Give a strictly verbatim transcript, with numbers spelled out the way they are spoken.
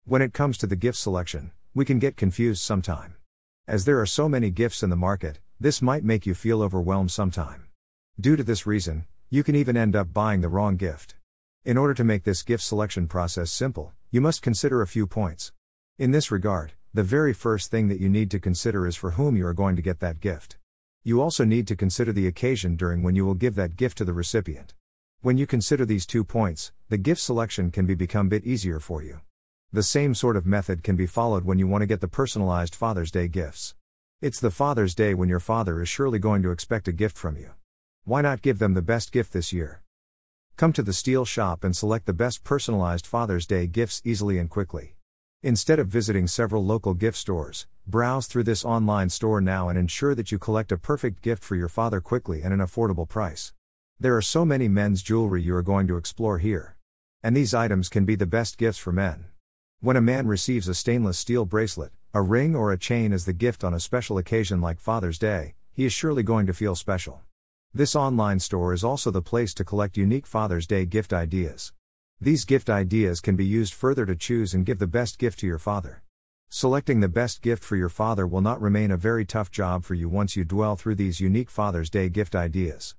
When it comes to the gift selection, we can get confused sometime. As there are so many gifts in the market, this might make you feel overwhelmed sometime. Due to this reason, you can even end up buying the wrong gift. In order to make this gift selection process simple, you must consider a few points. In this regard, the very first thing that you need to consider is for whom you are going to get that gift. You also need to consider the occasion during when you will give that gift to the recipient. When you consider these two points, the gift selection can be become a bit easier for you. The same sort of method can be followed when you want to get the personalized Father's Day gifts. It's the Father's Day when your father is surely going to expect a gift from you. Why not give them the best gift this year? Come to the Steel Shop and select the best personalized Father's Day gifts easily and quickly. Instead of visiting several local gift stores, browse through this online store now and ensure that you collect a perfect gift for your father quickly and an affordable price. There are so many men's jewelry you are going to explore here. And these items can be the best gifts for men. When a man receives a stainless steel bracelet, a ring or a chain as the gift on a special occasion like Father's Day, he is surely going to feel special. This online store is also the place to collect unique Father's Day gift ideas. These gift ideas can be used further to choose and give the best gift to your father. Selecting the best gift for your father will not remain a very tough job for you once you dwell through these unique Father's Day gift ideas.